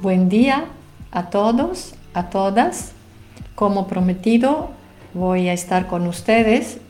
Buen día a todos, a todas. Como prometido, voy a estar con ustedes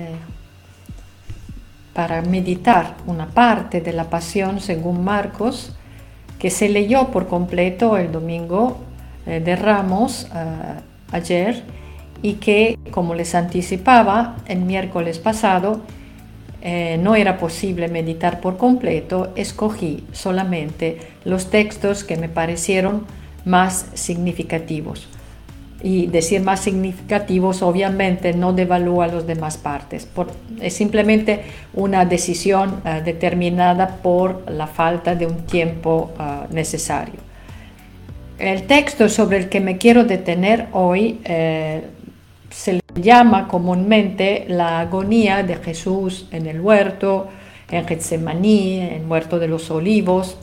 para meditar una parte de la Pasión según Marcos que se leyó por completo el domingo de Ramos ayer y que, como les anticipaba el miércoles pasado, no era posible meditar por completo. Escogí solamente los textos que me parecieron más significativos. Y decir más significativos obviamente no devalúa las demás partes. Es simplemente una decisión determinada por la falta de un tiempo necesario. El texto sobre el que me quiero detener hoy se le llama comúnmente la agonía de Jesús en el huerto, en Getsemaní, en el huerto de los olivos.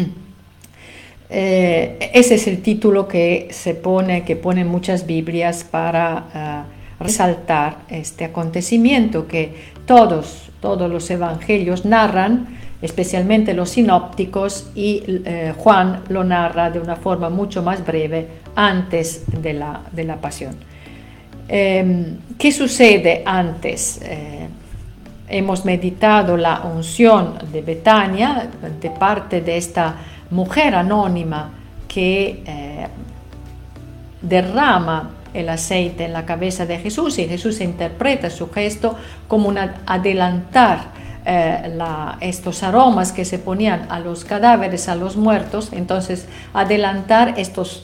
Ese es el título que ponen muchas Biblias para resaltar este acontecimiento que todos los evangelios narran, especialmente los sinópticos, y Juan lo narra de una forma mucho más breve antes de la pasión. ¿Qué sucede antes? Hemos meditado la unción de Betania de parte de esta mujer anónima que derrama el aceite en la cabeza de Jesús, y Jesús interpreta su gesto como un adelantar estos aromas que se ponían a los cadáveres, a los muertos. Entonces adelantar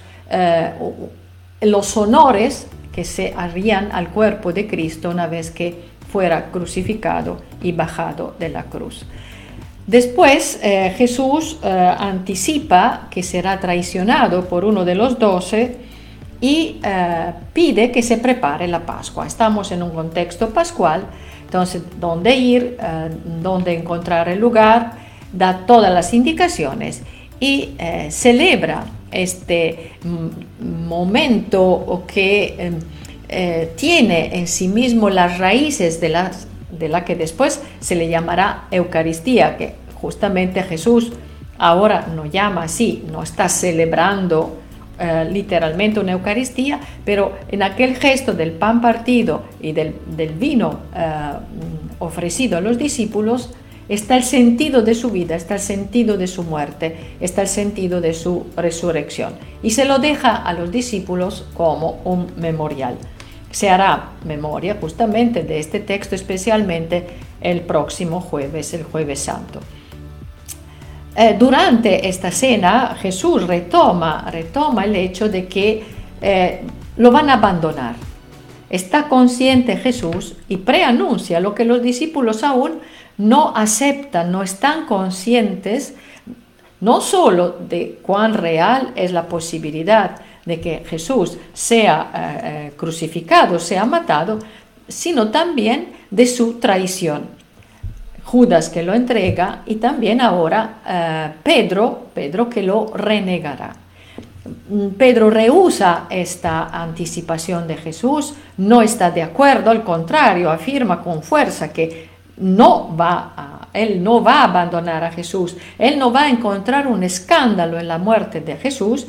los honores que se harían al cuerpo de Cristo una vez que fuera crucificado y bajado de la cruz. Después Jesús anticipa que será traicionado por uno de los 12 y pide que se prepare la Pascua. Estamos en un contexto pascual, entonces dónde ir, dónde encontrar el lugar, da todas las indicaciones y celebra este momento que tiene en sí mismo las raíces de la que después se le llamará Eucaristía, que justamente Jesús ahora no llama así, no está celebrando literalmente una Eucaristía, pero en aquel gesto del pan partido y del vino ofrecido a los discípulos está el sentido de su vida, está el sentido de su muerte, está el sentido de su resurrección, y se lo deja a los discípulos como un memorial. Se hará memoria justamente de este texto, especialmente el próximo jueves, el Jueves Santo. Durante esta cena Jesús retoma el hecho de que lo van a abandonar. Está consciente Jesús y preanuncia lo que los discípulos aún no aceptan, no están conscientes, no solo de cuán real es la posibilidad de que Jesús sea crucificado, sea matado, sino también de su traición. Judas, que lo entrega, y también ahora Pedro que lo renegará. Pedro rehúsa esta anticipación de Jesús, no está de acuerdo, al contrario, afirma con fuerza que él no va a abandonar a Jesús, él no va a encontrar un escándalo en la muerte de Jesús,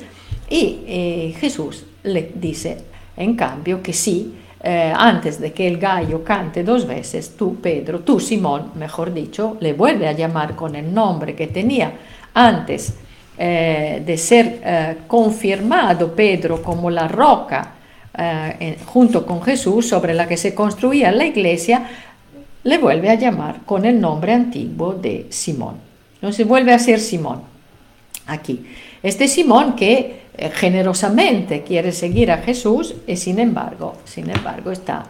y Jesús le dice, en cambio, que sí, antes de que el gallo cante 2 veces, tú, Pedro, tú, Simón, mejor dicho, le vuelve a llamar con el nombre que tenía antes de ser confirmado Pedro como la roca junto con Jesús sobre la que se construía la iglesia. Le vuelve a llamar con el nombre antiguo de Simón. Entonces vuelve a ser Simón aquí. Este Simón que generosamente quiere seguir a Jesús y sin embargo está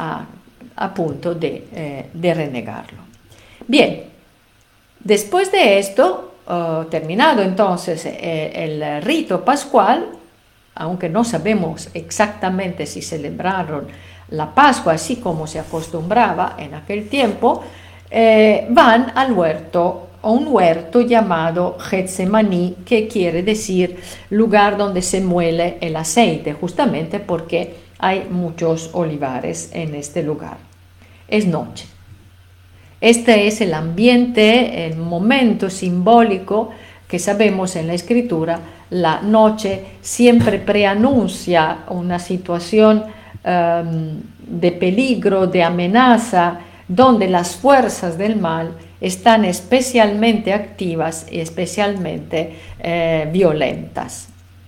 a punto de renegarlo. Bien, después de esto, terminado entonces el rito pascual, aunque no sabemos exactamente si celebraron la Pascua así como se acostumbraba en aquel tiempo, van al huerto, a un huerto llamado Getsemaní, que quiere decir lugar donde se muele el aceite, justamente porque hay muchos olivares en este lugar. Es noche. Este es el ambiente, el momento simbólico que sabemos en la Escritura la noche siempre preanuncia una situación de peligro, de amenaza, donde las fuerzas del mal están especialmente activas y especialmente violentas.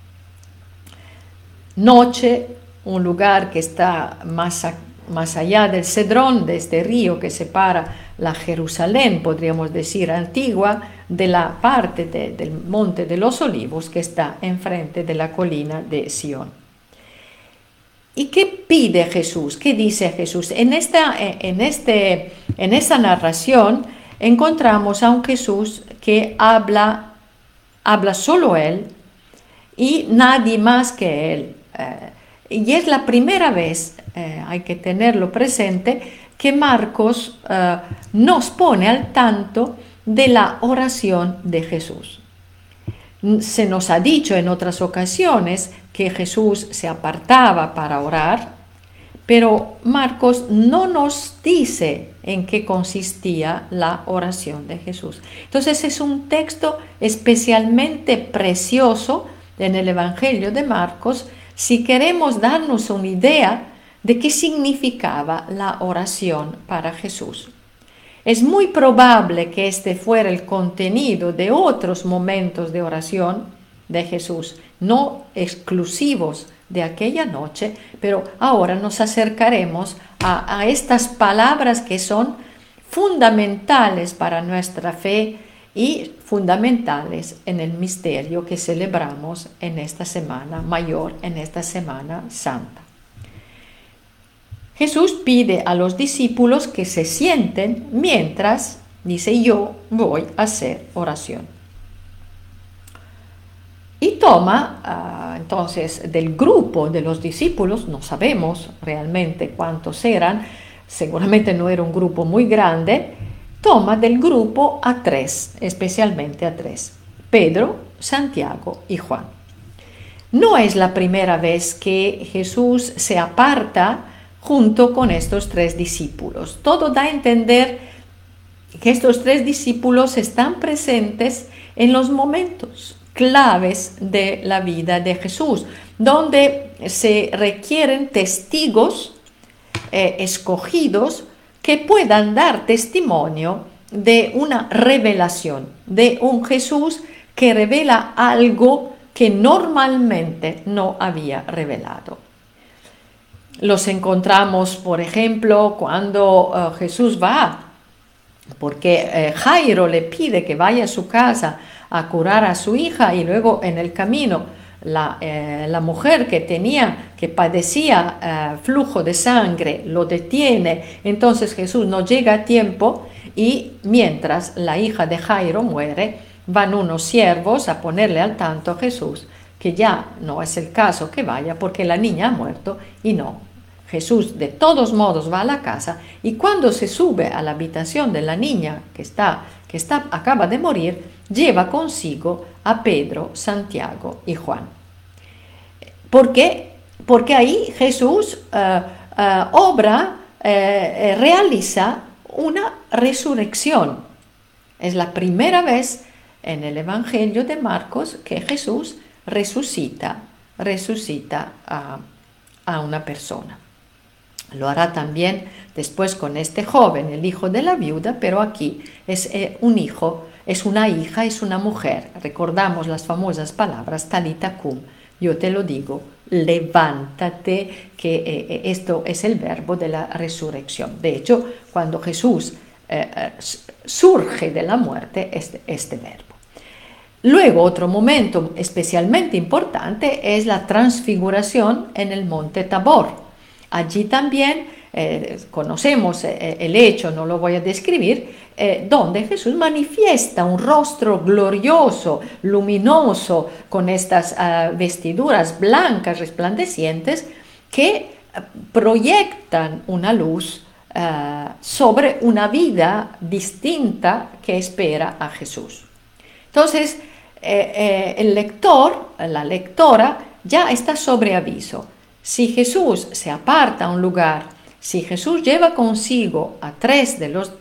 Noche, un lugar que está más allá del Cedrón, de este río que separa la Jerusalén, podríamos decir, antigua, de la parte del Monte de los Olivos que está enfrente de la colina de Sión. ¿Y qué pide Jesús? ¿Qué dice Jesús? En esta narración encontramos a un Jesús que habla solo él y nadie más que él. Y es la primera vez, hay que tenerlo presente, que Marcos nos pone al tanto de la oración de Jesús. Se nos ha dicho en otras ocasiones que Jesús se apartaba para orar, pero Marcos no nos dice en qué consistía la oración de Jesús. Entonces es un texto especialmente precioso en el Evangelio de Marcos si queremos darnos una idea de qué significaba la oración para Jesús. Es muy probable que este fuera el contenido de otros momentos de oración de Jesús, no exclusivos de aquella noche, pero ahora nos acercaremos a estas palabras que son fundamentales para nuestra fe y fundamentales en el misterio que celebramos en esta semana mayor, en esta Semana Santa. Jesús pide a los discípulos que se sienten mientras, dice, yo voy a hacer oración. Y toma, entonces, del grupo de los discípulos, no sabemos realmente cuántos eran, seguramente no era un grupo muy grande, toma del grupo a tres, especialmente a tres: Pedro, Santiago y Juan. No es la primera vez que Jesús se aparta junto con estos tres discípulos. Todo da a entender que estos tres discípulos están presentes en los momentos claves de la vida de Jesús, donde se requieren testigos escogidos que puedan dar testimonio de una revelación, de un Jesús que revela algo que normalmente no había revelado. Los encontramos, por ejemplo, cuando Jesús va, porque Jairo le pide que vaya a su casa a curar a su hija, y luego en el camino la mujer que padecía flujo de sangre lo detiene. Entonces Jesús no llega a tiempo, y mientras la hija de Jairo muere, van unos siervos a ponerle al tanto a Jesús que ya no es el caso que vaya porque la niña ha muerto. Y no, Jesús de todos modos va a la casa, y cuando se sube a la habitación de la niña que acaba de morir, lleva consigo a Pedro, Santiago y Juan. ¿Por qué? Porque ahí Jesús realiza una resurrección. Es la primera vez en el Evangelio de Marcos que Jesús resucita a una persona. Lo hará también después con este joven, el hijo de la viuda, pero aquí es un hijo, es una hija, es una mujer. Recordamos las famosas palabras Talita cum, yo te lo digo, levántate, que esto es el verbo de la resurrección. De hecho, cuando Jesús surge de la muerte, este verbo. Luego, otro momento especialmente importante es la transfiguración en el monte Tabor. Allí también conocemos el hecho, no lo voy a describir, donde Jesús manifiesta un rostro glorioso, luminoso, con estas vestiduras blancas resplandecientes que proyectan una luz sobre una vida distinta que espera a Jesús. Entonces, el lector, la lectora, ya está sobre aviso. Si Jesús se aparta a un lugar, si Jesús lleva consigo a tres de los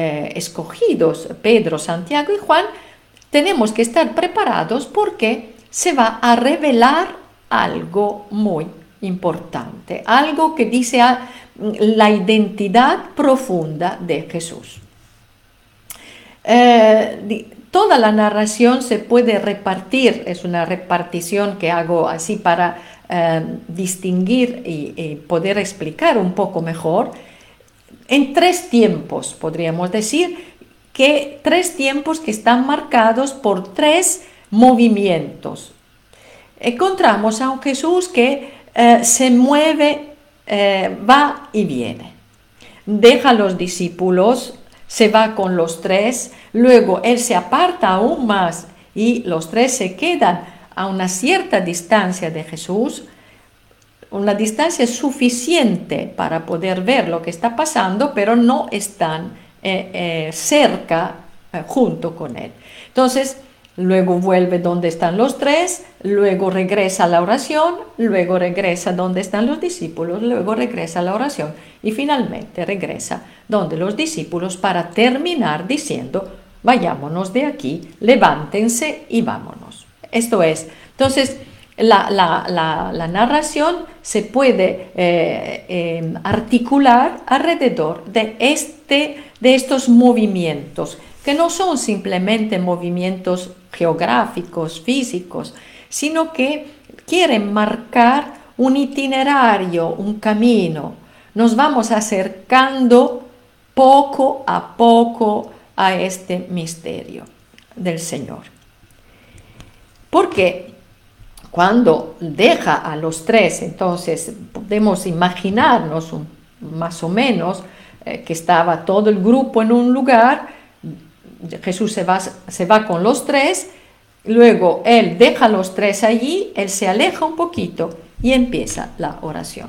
escogidos, Pedro, Santiago y Juan, tenemos que estar preparados porque se va a revelar algo muy importante, algo que dice la identidad profunda de Jesús. Toda la narración se puede repartir, es una repartición que hago así para distinguir y poder explicar un poco mejor, en 3 tiempos, podríamos decir, que 3 tiempos que están marcados por 3 movimientos. Encontramos a un Jesús que se mueve, va y viene. Deja a los discípulos, se va con los 3, luego él se aparta aún más y los 3 se quedan a una cierta distancia de Jesús, una distancia suficiente para poder ver lo que está pasando, pero no están cerca junto con él. Entonces, luego vuelve donde están los 3, luego regresa a la oración, luego regresa donde están los discípulos, luego regresa a la oración y finalmente regresa donde los discípulos para terminar diciendo: vayámonos de aquí, levántense y vámonos. Esto es, entonces, la narración se puede articular alrededor de estos movimientos, que no son simplemente movimientos geográficos, físicos, sino que quieren marcar un itinerario, un camino. Nos vamos acercando poco a este misterio del Señor. Porque cuando deja a los 3, entonces podemos imaginarnos más o menos que estaba todo el grupo en un lugar, Jesús se va con los 3, luego él deja a los 3 allí, él se aleja un poquito y empieza la oración.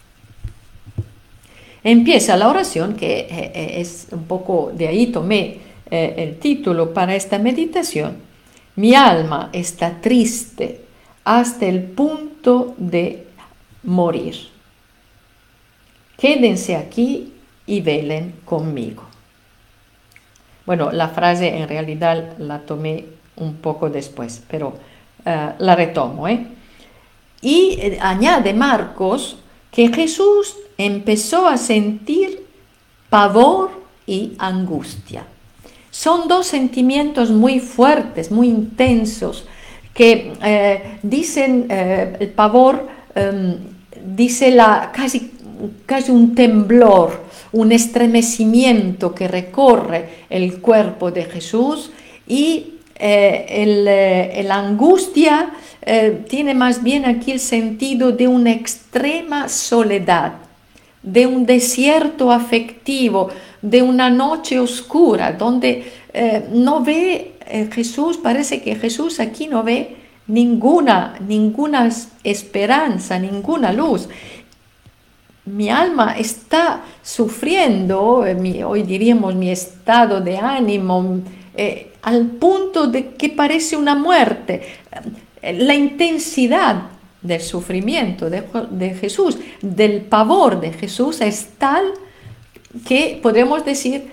Empieza la oración, que es un poco, de ahí tomé el título para esta meditación: mi alma está triste hasta el punto de morir. Quédense aquí y velen conmigo. Bueno, la frase en realidad la tomé un poco después, pero la retomo. Y añade Marcos que Jesús empezó a sentir pavor y angustia. Son 2 sentimientos muy fuertes, muy intensos, que dicen, el pavor dice casi un temblor, un estremecimiento que recorre el cuerpo de Jesús, y la angustia tiene más bien aquí el sentido de una extrema soledad, de un desierto afectivo, de una noche oscura, donde no ve Jesús, parece que Jesús aquí no ve ninguna esperanza, ninguna luz. Mi alma está sufriendo, hoy diríamos mi estado de ánimo, al punto de que parece una muerte. La intensidad del sufrimiento de Jesús, del pavor de Jesús, es tal que podemos decir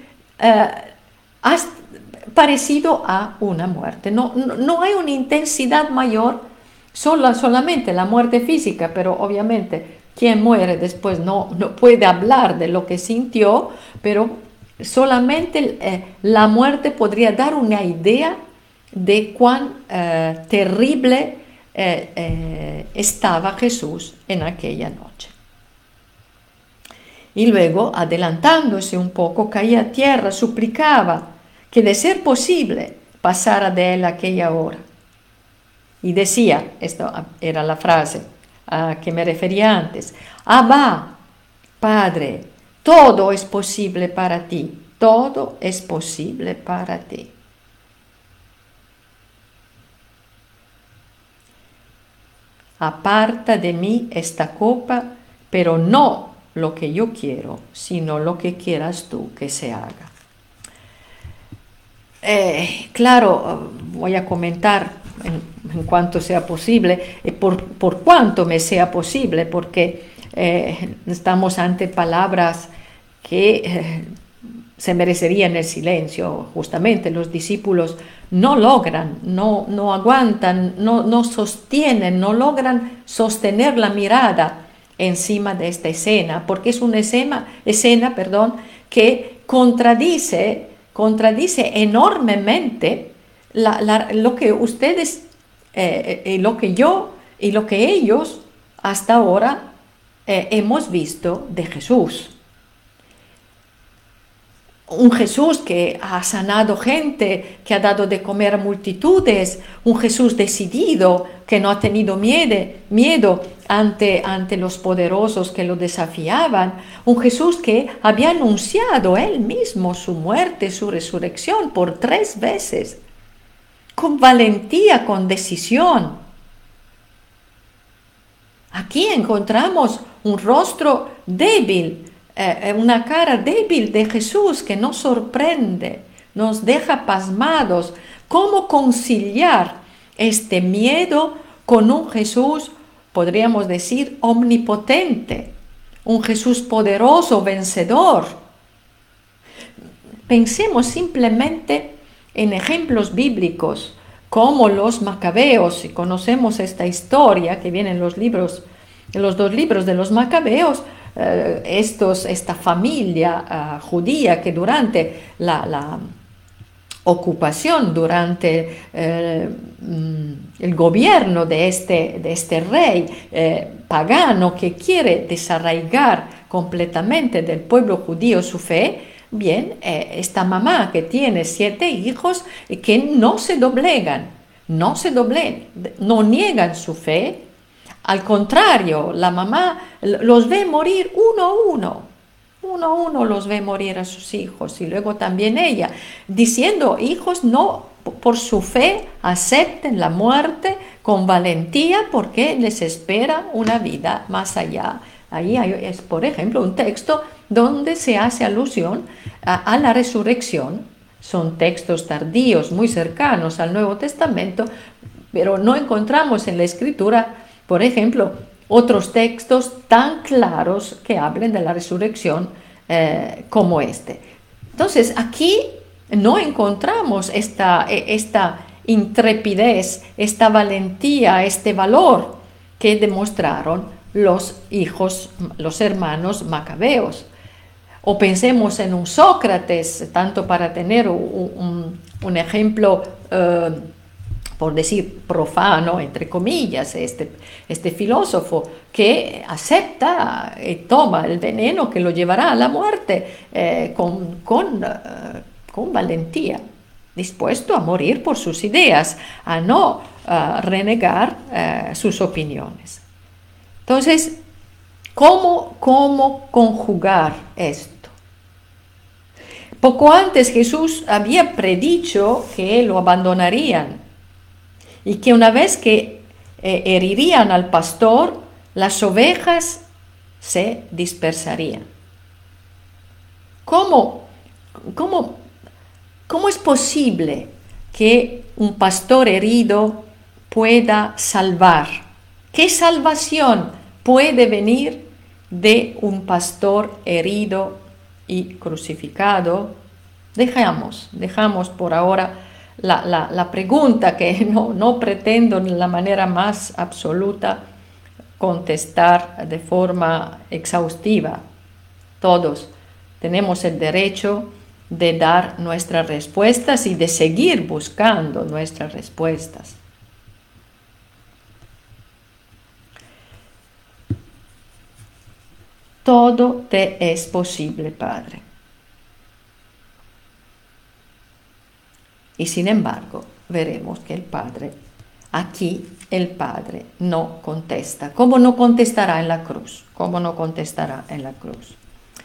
parecido a una muerte. No hay una intensidad mayor, solamente la muerte física, pero obviamente quien muere después no puede hablar de lo que sintió, pero solamente la muerte podría dar una idea de cuán terrible estaba Jesús en aquella noche. Y luego, adelantándose un poco, caía a tierra, suplicaba que, de ser posible, pasara de él aquella hora. Y decía, esto era la frase a que me refería antes: Abba, Padre, todo es posible para ti, todo es posible para ti. Aparta de mí esta copa, pero no lo que yo quiero, sino lo que quieras tú que se haga. Claro, voy a comentar en cuanto sea posible, por cuanto me sea posible, porque estamos ante palabras que se merecerían el silencio. Justamente los discípulos no logran, no aguantan, no sostienen, no logran sostener la mirada encima de esta escena, porque es una escena, que contradice enormemente lo que ustedes, lo que yo y lo que ellos hasta ahora hemos visto de Jesús. Un Jesús que ha sanado gente, que ha dado de comer a multitudes, un Jesús decidido, que no ha tenido miedo ante los poderosos que lo desafiaban, un Jesús que había anunciado él mismo su muerte, su resurrección por 3 veces, con valentía, con decisión. Aquí encontramos un rostro débil, una cara débil de Jesús que nos sorprende, nos deja pasmados. ¿Cómo conciliar este miedo con un Jesús, podríamos decir, omnipotente, un Jesús poderoso, vencedor? Pensemos simplemente en ejemplos bíblicos como los Macabeos. Si conocemos esta historia que viene en los 2 libros de los Macabeos, esta familia judía que durante la ocupación, durante el gobierno de este rey pagano que quiere desarraigar completamente del pueblo judío su fe, bien, esta mamá que tiene 7 hijos que no se doblegan, no niegan su fe. Al contrario, la mamá los ve morir uno a uno los ve morir a sus hijos, y luego también ella, diciendo: hijos, no, por su fe acepten la muerte con valentía, porque les espera una vida más allá. Ahí es, por ejemplo, un texto donde se hace alusión a la resurrección. Son textos tardíos, muy cercanos al Nuevo Testamento, pero no encontramos en la Escritura, por ejemplo, otros textos tan claros que hablen de la resurrección como este. Entonces, aquí no encontramos esta intrepidez, esta valentía, este valor que demostraron los hermanos macabeos. O pensemos en un Sócrates, tanto para tener un ejemplo, por decir, profano, entre comillas, este filósofo que acepta y toma el veneno que lo llevará a la muerte con valentía, dispuesto a morir por sus ideas, a no renegar sus opiniones. Entonces, ¿cómo conjugar esto? Poco antes Jesús había predicho que lo abandonarían y que una vez que herirían al pastor, las ovejas se dispersarían. ¿Cómo es posible que un pastor herido pueda salvar? ¿Qué salvación puede venir de un pastor herido y crucificado? Dejamos por ahora la pregunta, que no pretendo de la manera más absoluta contestar de forma exhaustiva. Todos tenemos el derecho de dar nuestras respuestas y de seguir buscando nuestras respuestas. Todo te es posible, Padre. Y sin embargo, veremos que el Padre no contesta. ¿Cómo no contestará en la cruz? ¿Cómo no contestará en la cruz?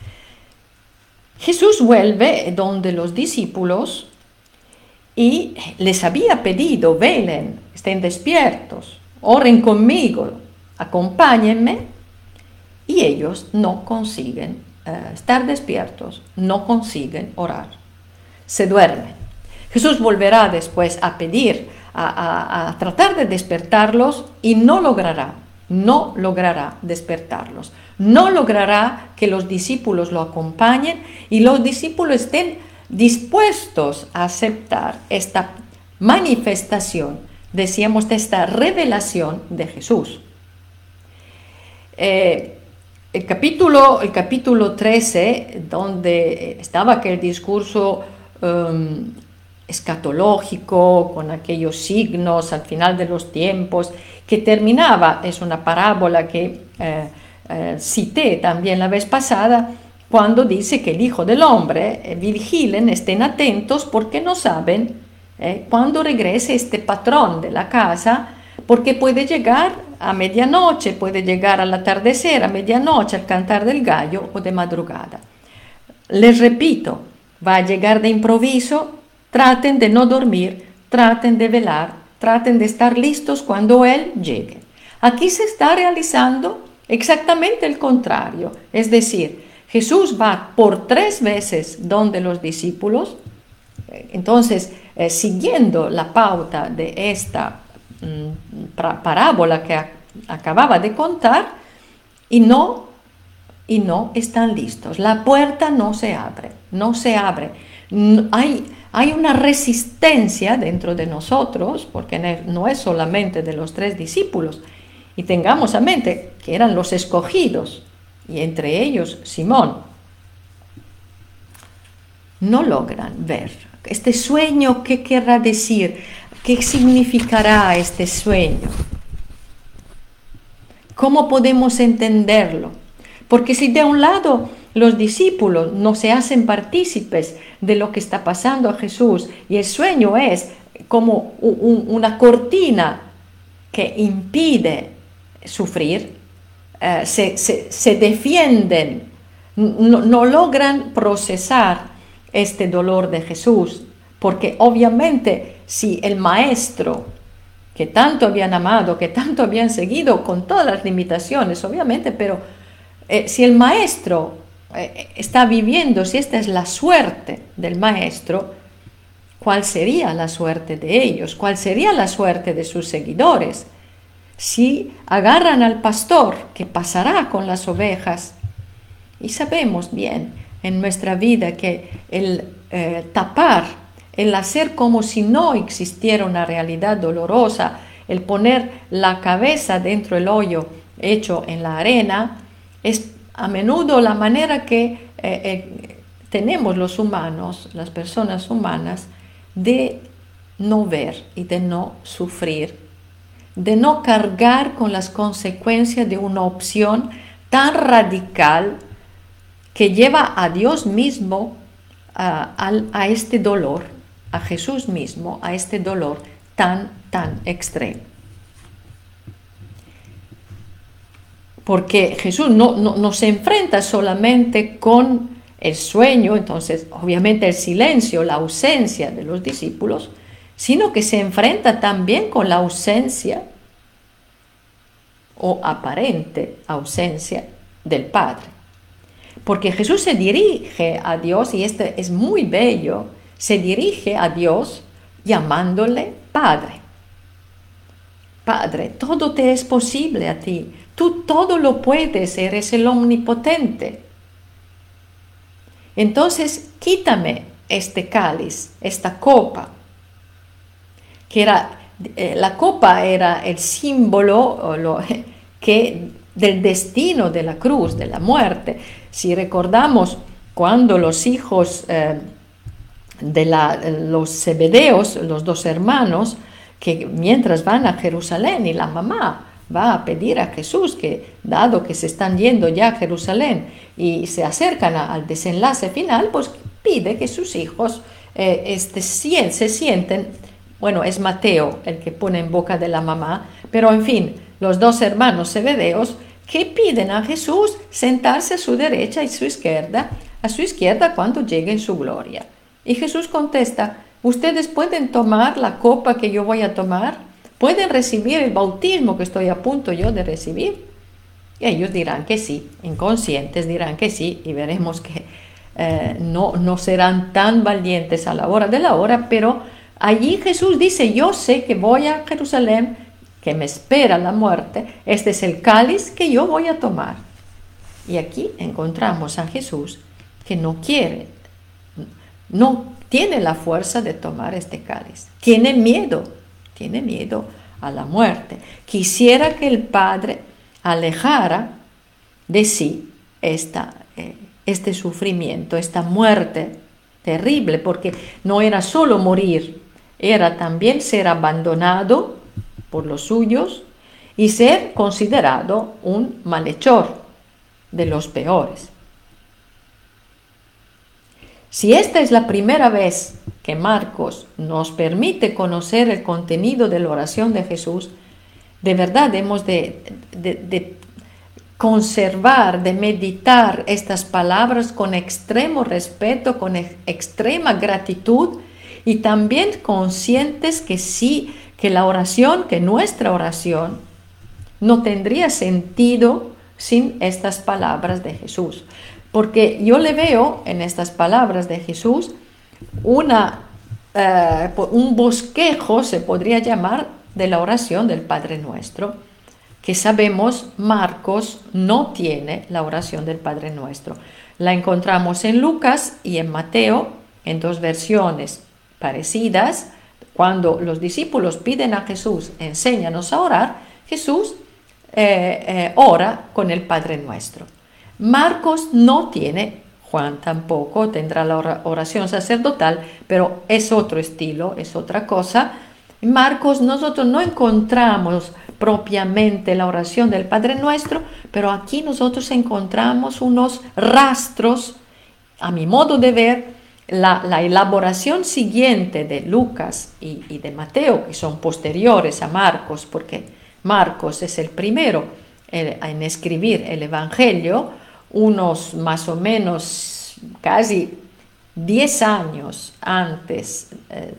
Jesús vuelve donde los discípulos y les había pedido: velen, estén despiertos, oren conmigo, acompáñenme. Y ellos no consiguen estar despiertos, no consiguen orar, se duermen. Jesús volverá después a pedir, a tratar de despertarlos, y no logrará despertarlos. No logrará que los discípulos lo acompañen y los discípulos estén dispuestos a aceptar esta manifestación, decíamos, de esta revelación de Jesús. El capítulo 13, donde estaba aquel discurso escatológico, con aquellos signos al final de los tiempos, que terminaba, es una parábola que cité también la vez pasada, cuando dice que el Hijo del Hombre, vigilen, estén atentos, porque no saben cuándo regrese este patrón de la casa, porque puede llegar a medianoche, puede llegar al atardecer, a medianoche, al cantar del gallo o de madrugada. Les repito, va a llegar de improviso, traten de no dormir, traten de velar, traten de estar listos cuando Él llegue. Aquí se está realizando exactamente el contrario, es decir, Jesús va por 3 veces donde los discípulos, entonces siguiendo la pauta de esta parábola que acababa de contar, y no están listos. La puerta no se abre. Hay una resistencia dentro de nosotros, porque no es solamente de los 3 discípulos, y tengamos a mente que eran los escogidos, y entre ellos Simón. No logran ver este sueño. ¿Qué querrá decir? ¿Qué significará este sueño? ¿Cómo podemos entenderlo? Porque si de un lado los discípulos no se hacen partícipes de lo que está pasando a Jesús, y el sueño es como una cortina que impide sufrir, se defienden, no logran procesar este dolor de Jesús, porque obviamente si el maestro que tanto habían amado, que tanto habían seguido con todas las limitaciones, obviamente, pero si el maestro está viviendo, si esta es la suerte del maestro, ¿cuál sería la suerte de ellos? ¿Cuál sería la suerte de sus seguidores? Si agarran al pastor, ¿qué pasará con las ovejas? Y sabemos bien en nuestra vida que el tapar, el hacer como si no existiera una realidad dolorosa, el poner la cabeza dentro del hoyo hecho en la arena, es a menudo la manera que tenemos los humanos, las personas humanas, de no ver y de no sufrir, de no cargar con las consecuencias de una opción tan radical que lleva a Dios mismo a este dolor, a Jesús mismo, a este dolor tan extremo. Porque Jesús no se enfrenta solamente con el sueño, entonces obviamente el silencio, la ausencia de los discípulos, sino que se enfrenta también con la ausencia o aparente ausencia del Padre. Porque Jesús se dirige a Dios, y este es muy bello, se dirige a Dios llamándole Padre. Padre, todo te es posible a ti, tú todo lo puedes, eres el omnipotente. Entonces, quítame este cáliz, esta copa, que la copa era el símbolo del destino de la cruz, de la muerte. Si recordamos cuando los hijos los Zebedeos, los 2 hermanos, que mientras van a Jerusalén y la mamá va a pedir a Jesús que, dado que se están yendo ya a Jerusalén y se acercan al desenlace final, pues pide que sus hijos se sienten, bueno, es Mateo el que pone en boca de la mamá, pero en fin, los 2 hermanos Zebedeos que piden a Jesús sentarse a su derecha y a su izquierda cuando llegue en su gloria. Y Jesús contesta: ¿ustedes pueden tomar la copa que yo voy a tomar? ¿Pueden recibir el bautismo que estoy a punto yo de recibir? Y ellos dirán que sí, inconscientes dirán que sí, y veremos que no serán tan valientes a la hora de la hora, pero allí Jesús dice: yo sé que voy a Jerusalén, que me espera la muerte, este es el cáliz que yo voy a tomar. Y aquí encontramos a Jesús que no quiere no tiene la fuerza de tomar este cáliz. Tiene miedo a la muerte. Quisiera que el Padre alejara de sí este sufrimiento, esta muerte terrible, porque no era solo morir, era también ser abandonado por los suyos y ser considerado un malhechor de los peores. Si esta es la primera vez que Marcos nos permite conocer el contenido de la oración de Jesús, de verdad hemos de conservar, de meditar estas palabras con extremo respeto, con extrema gratitud y también conscientes que sí, que la oración, que nuestra oración no tendría sentido sin estas palabras de Jesús. Porque yo le veo en estas palabras de Jesús un bosquejo, se podría llamar, de la oración del Padre Nuestro, que sabemos Marcos no tiene la oración del Padre Nuestro. La encontramos en Lucas y en Mateo, en dos versiones parecidas. Cuando los discípulos piden a Jesús, enséñanos a orar, Jesús ora con el Padre Nuestro. Marcos no tiene, Juan tampoco tendrá la oración sacerdotal, pero es otro estilo, es otra cosa. En Marcos nosotros no encontramos propiamente la oración del Padre Nuestro, pero aquí nosotros encontramos unos rastros, a mi modo de ver, la elaboración siguiente de Lucas y de Mateo, que son posteriores a Marcos, porque Marcos es el primero en escribir el Evangelio, unos más o menos casi 10 años antes,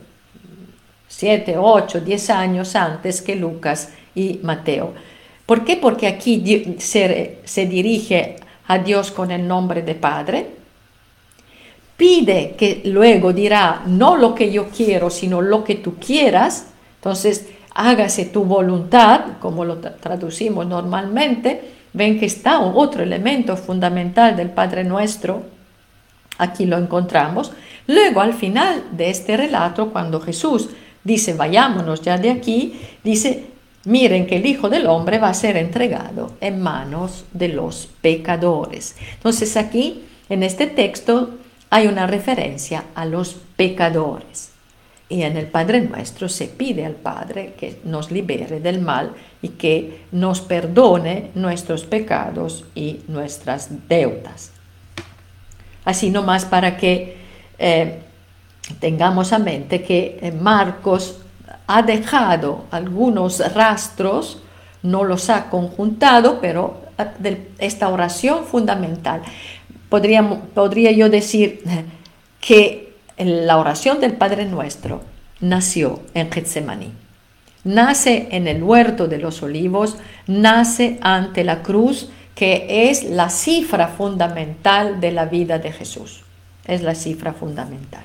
7, 8, 10 años antes que Lucas y Mateo. ¿Por qué? Porque aquí se dirige a Dios con el nombre de Padre, pide que luego dirá no lo que yo quiero, sino lo que tú quieras, entonces hágase tu voluntad, como lo traducimos normalmente. Ven que está otro elemento fundamental del Padre Nuestro, aquí lo encontramos. Luego al final de este relato, cuando Jesús dice vayámonos ya de aquí, dice miren que el Hijo del Hombre va a ser entregado en manos de los pecadores. Entonces aquí en este texto hay una referencia a los pecadores. Y en el Padre Nuestro se pide al Padre que nos libere del mal y que nos perdone nuestros pecados y nuestras deudas. Así nomás para que tengamos a mente que Marcos ha dejado algunos rastros, no los ha conjuntado, pero de esta oración fundamental. Podría yo decir que la oración del Padre Nuestro nació en Getsemaní, nace en el huerto de los olivos, nace ante la cruz, que es la cifra fundamental de la vida de Jesús, es la cifra fundamental.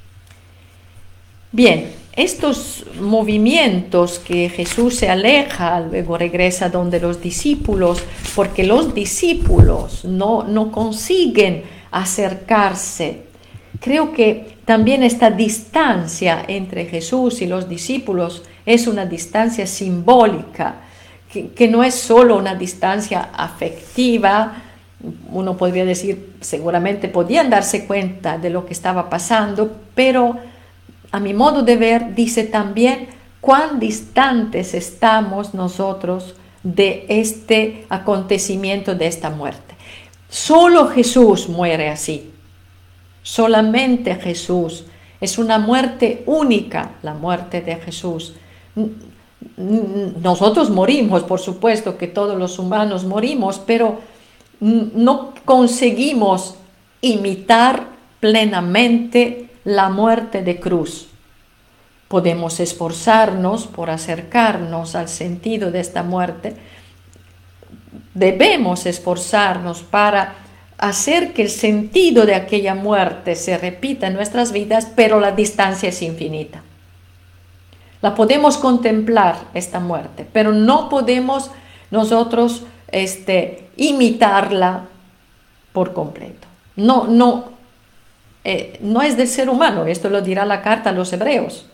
Bien, estos movimientos que Jesús se aleja, luego regresa donde los discípulos, porque los discípulos no consiguen acercarse. Creo que también esta distancia entre Jesús y los discípulos es una distancia simbólica, que no es solo una distancia afectiva. Uno podría decir, seguramente podían darse cuenta de lo que estaba pasando, pero a mi modo de ver dice también cuán distantes estamos nosotros de este acontecimiento, de esta muerte. Solo Jesús muere así. Solamente Jesús. Es una muerte única, la muerte de Jesús. Nosotros morimos, por supuesto que todos los humanos morimos, pero no conseguimos imitar plenamente la muerte de cruz. Podemos esforzarnos por acercarnos al sentido de esta muerte. Debemos esforzarnos para hacer que el sentido de aquella muerte se repita en nuestras vidas, pero la distancia es infinita. La podemos contemplar, esta muerte, pero no podemos nosotros imitarla por completo. No no es del ser humano, esto lo dirá la carta a los hebreos.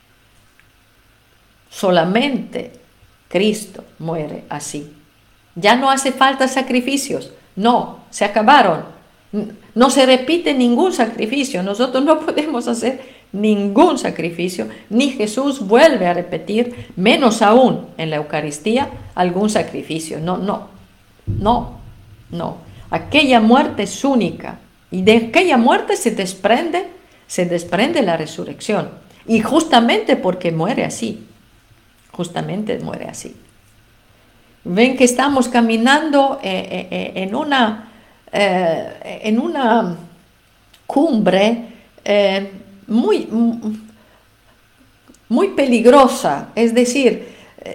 Solamente Cristo muere así. Ya no hace falta sacrificios, no, se acabaron. No se repite ningún sacrificio, nosotros no podemos hacer ningún sacrificio, ni Jesús vuelve a repetir, menos aún en la Eucaristía, algún sacrificio. No. Aquella muerte es única y de aquella muerte se desprende la resurrección. Y justamente porque muere así, Ven que estamos caminando en una cumbre muy peligrosa, es decir,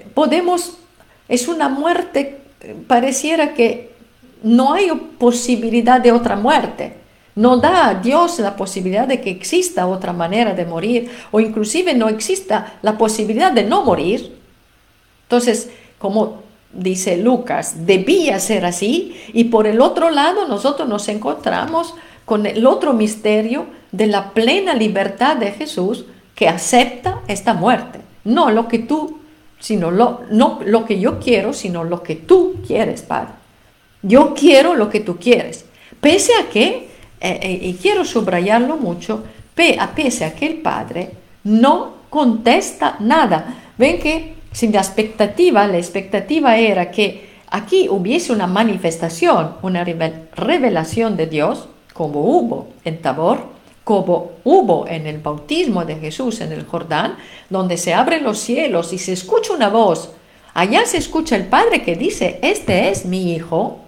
es una muerte, pareciera que no hay posibilidad de otra muerte, no da a Dios la posibilidad de que exista otra manera de morir, o inclusive no exista la posibilidad de no morir. Entonces, como dice Lucas, debía ser así, y por el otro lado nosotros nos encontramos con el otro misterio de la plena libertad de Jesús, que acepta esta muerte. No lo que tú, no lo que yo quiero, sino lo que tú quieres, Padre. Yo quiero lo que tú quieres. Pese a que, y quiero subrayarlo mucho, pese a que el Padre no contesta nada. Ven que sin la expectativa era que aquí hubiese una manifestación, una revelación de Dios, como hubo en Tabor, como hubo en el bautismo de Jesús en el Jordán, donde se abren los cielos y se escucha una voz. Allá se escucha el Padre que dice, este es mi Hijo,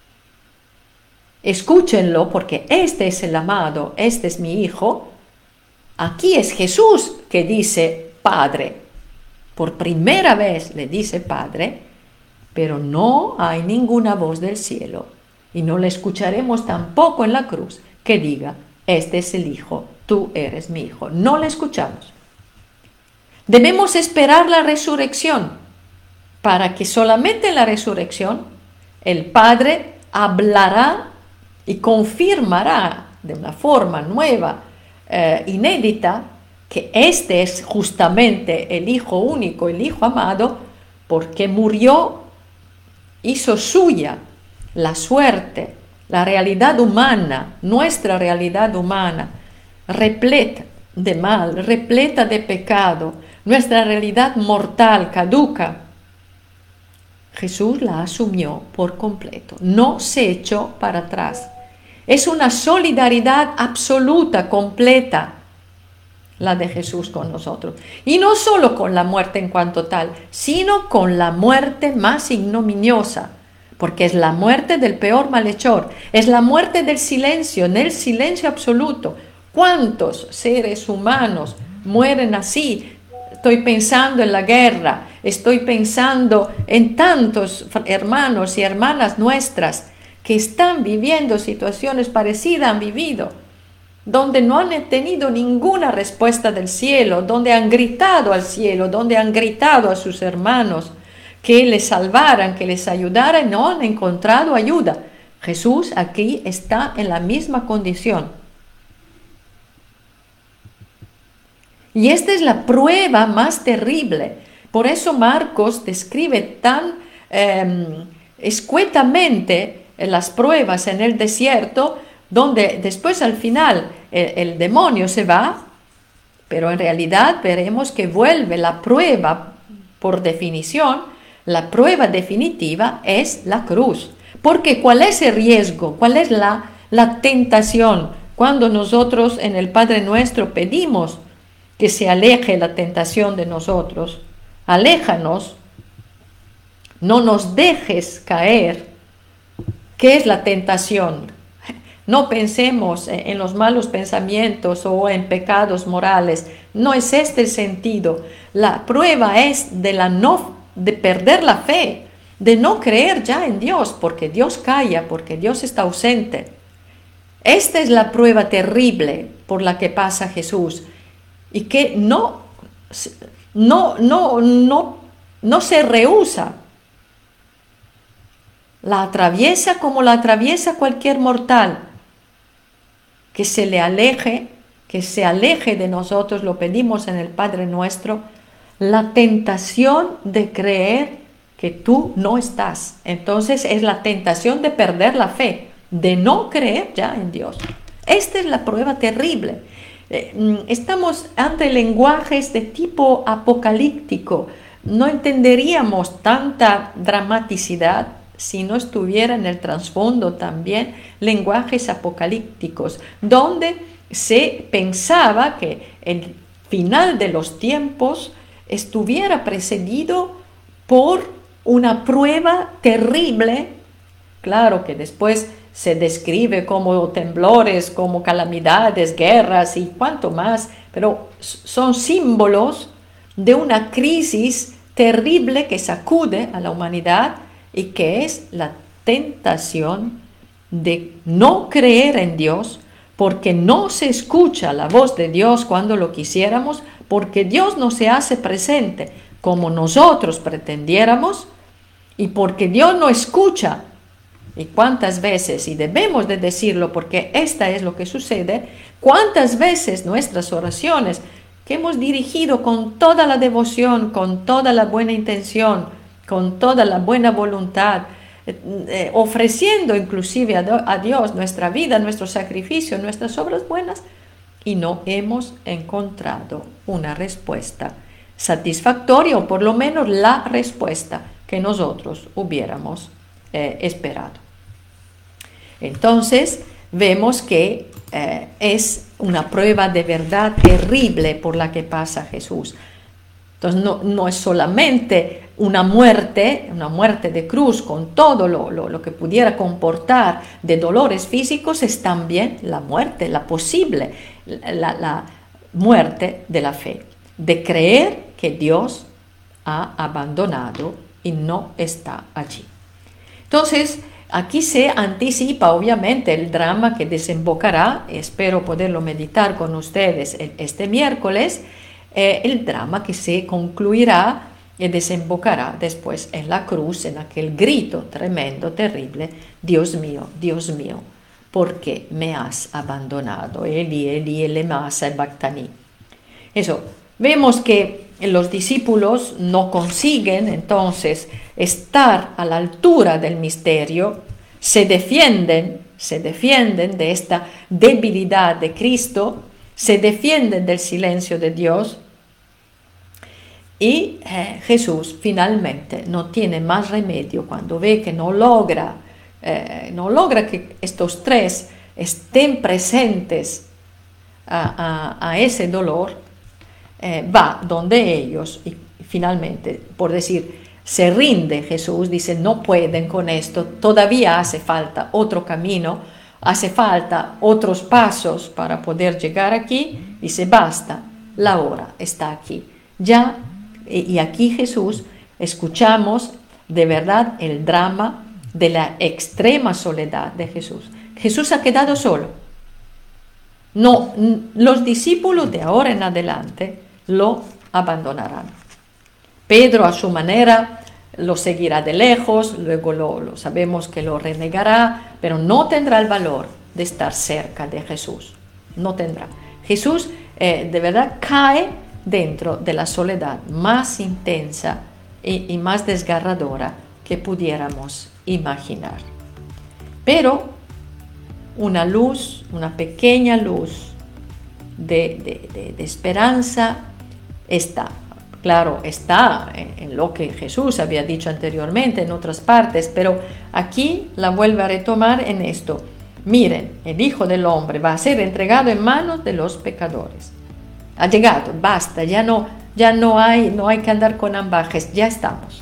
escúchenlo porque este es el amado, este es mi Hijo. Aquí es Jesús que dice Padre, por primera vez le dice Padre, pero no hay ninguna voz del cielo y no le escucharemos tampoco en la cruz que diga, este es el Hijo, tú eres mi Hijo. No le escuchamos. Debemos esperar la resurrección para que solamente en la resurrección el Padre hablará y confirmará de una forma nueva, inédita, que este es justamente el Hijo único, el Hijo amado, porque murió, hizo suya la suerte, la realidad humana, nuestra realidad humana, repleta de mal, repleta de pecado, nuestra realidad mortal, caduca. Jesús la asumió por completo, no se echó para atrás. Es una solidaridad absoluta, completa, la de Jesús con nosotros. Y no solo con la muerte en cuanto tal, sino con la muerte más ignominiosa, porque es la muerte del peor malhechor, es la muerte del silencio, en el silencio absoluto. ¿Cuántos seres humanos mueren así? Estoy pensando en la guerra, estoy pensando en tantos hermanos y hermanas nuestras que están viviendo situaciones parecidas, han vivido, donde no han tenido ninguna respuesta del cielo, donde han gritado al cielo, donde han gritado a sus hermanos que les salvaran, que les ayudaran, no han encontrado ayuda. Jesús aquí está en la misma condición. Y esta es la prueba más terrible. Por eso Marcos describe tan escuetamente las pruebas en el desierto, donde después al final el demonio se va, pero en realidad veremos que vuelve la prueba por definición. La prueba definitiva es la cruz. Porque ¿cuál es el riesgo? ¿Cuál es la tentación? Cuando nosotros en el Padre Nuestro pedimos que se aleje la tentación de nosotros, aléjanos, no nos dejes caer. ¿Qué es la tentación? No pensemos en los malos pensamientos o en pecados morales. No es este el sentido. La prueba es de perder la fe, de no creer ya en Dios, porque Dios calla, porque Dios está ausente. Esta es la prueba terrible por la que pasa Jesús y que no se rehúsa. La atraviesa como la atraviesa cualquier mortal. que se aleje de nosotros, lo pedimos en el Padre Nuestro, la tentación de creer que tú no estás. Entonces es la tentación de perder la fe, de no creer ya en Dios. Esta es la prueba terrible. Estamos ante lenguajes de tipo apocalíptico. No entenderíamos tanta dramaticidad si no estuviera en el trasfondo también lenguajes apocalípticos, donde se pensaba que el final de los tiempos estuviera precedido por una prueba terrible, claro que después se describe como temblores, como calamidades, guerras y cuanto más, pero son símbolos de una crisis terrible que sacude a la humanidad y que es la tentación de no creer en Dios, porque no se escucha la voz de Dios cuando lo quisiéramos, porque Dios no se hace presente como nosotros pretendiéramos, y porque Dios no escucha. Y cuántas veces, y debemos de decirlo porque esta es lo que sucede, cuántas veces nuestras oraciones que hemos dirigido con toda la devoción, con toda la buena intención, con toda la buena voluntad, ofreciendo inclusive a Dios nuestra vida, nuestro sacrificio, nuestras obras buenas, y no hemos encontrado una respuesta satisfactoria, o por lo menos la respuesta que nosotros hubiéramos esperado. Entonces vemos que es una prueba de verdad terrible por la que pasa Jesús. Entonces no es solamente una muerte de cruz con todo lo que pudiera comportar de dolores físicos, es también la muerte, la posible, la muerte de la fe, de creer que Dios ha abandonado y no está allí. Entonces, aquí se anticipa obviamente el drama que desembocará, espero poderlo meditar con ustedes este miércoles, el drama que se concluirá y desembocará después en la cruz, en aquel grito tremendo, terrible: Dios mío, ¿por qué me has abandonado? Eli, Eli, lema sabactani. Eso, vemos que los discípulos no consiguen entonces estar a la altura del misterio, se defienden de esta debilidad de Cristo, se defienden del silencio de Dios, y Jesús finalmente no tiene más remedio cuando ve que no logra que estos tres estén presentes a ese dolor. Va donde ellos y finalmente, por decir, se rinde Jesús, dice: no pueden con esto, todavía hace falta otro camino, hace falta otros pasos para poder llegar aquí. Dice: basta, la hora está aquí. Ya, y aquí Jesús, escuchamos de verdad el drama de la extrema soledad de Jesús. Jesús ha quedado solo. No, los discípulos de ahora en adelante lo abandonarán. Pedro a su manera lo seguirá de lejos, luego lo sabemos que lo renegará, pero no tendrá el valor de estar cerca de Jesús. No tendrá. Jesús de verdad cae dentro de la soledad más intensa y más desgarradora que pudiéramos imaginar. Pero una luz, una pequeña luz de esperanza está. Claro, está en lo que Jesús había dicho anteriormente en otras partes, pero aquí la vuelve a retomar en esto: miren, el Hijo del Hombre va a ser entregado en manos de los pecadores. Ha llegado, basta, ya no hay que andar con ambajes, ya estamos.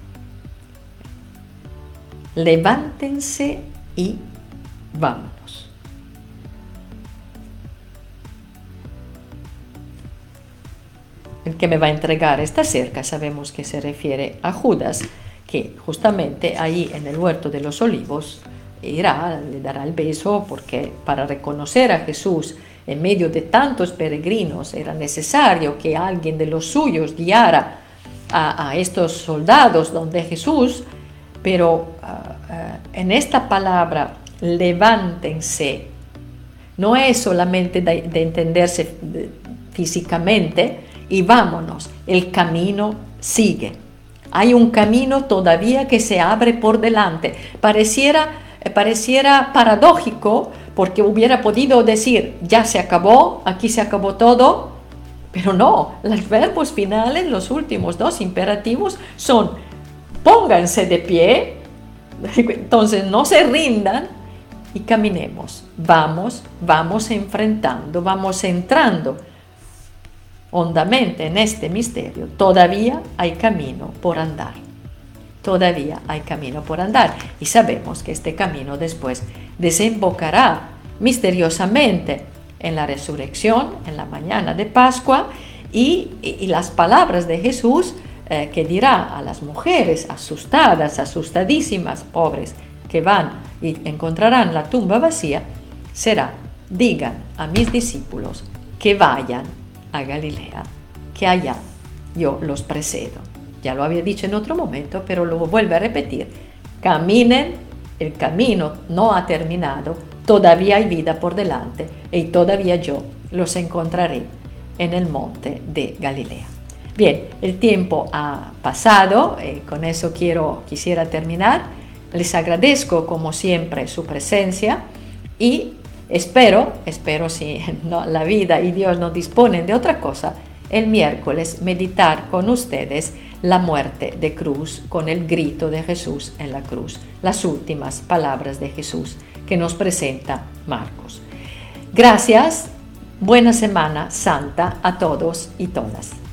Levántense y vámonos. El que me va a entregar está cerca. Sabemos que se refiere a Judas, que justamente ahí en el huerto de los olivos irá, le dará el beso, porque para reconocer a Jesús en medio de tantos peregrinos era necesario que alguien de los suyos guiara a estos soldados donde Jesús. Pero en esta palabra levántense No es solamente de entenderse físicamente y vámonos, el camino sigue. Hay un camino todavía que se abre por delante. Pareciera paradójico, porque hubiera podido decir, ya se acabó, aquí se acabó todo, pero no, los verbos finales, los últimos dos imperativos son pónganse de pie, entonces no se rindan y caminemos, vamos enfrentando, vamos entrando hondamente en este misterio. Todavía hay camino por andar. Todavía hay camino por andar y sabemos que este camino después desembocará misteriosamente en la resurrección, en la mañana de Pascua y las palabras de Jesús que dirá a las mujeres asustadas, asustadísimas, pobres, que van y encontrarán la tumba vacía, será: digan a mis discípulos que vayan a Galilea, que allá yo los precedo. Ya lo había dicho en otro momento, pero lo vuelvo a repetir. Caminen, el camino no ha terminado, todavía hay vida por delante y todavía yo los encontraré en el monte de Galilea. Bien, el tiempo ha pasado, con eso quisiera terminar. Les agradezco como siempre su presencia y espero si no, la vida y Dios no disponen de otra cosa, el miércoles meditar con ustedes la muerte de cruz con el grito de Jesús en la cruz, las últimas palabras de Jesús que nos presenta Marcos. Gracias, buena Semana Santa a todos y todas.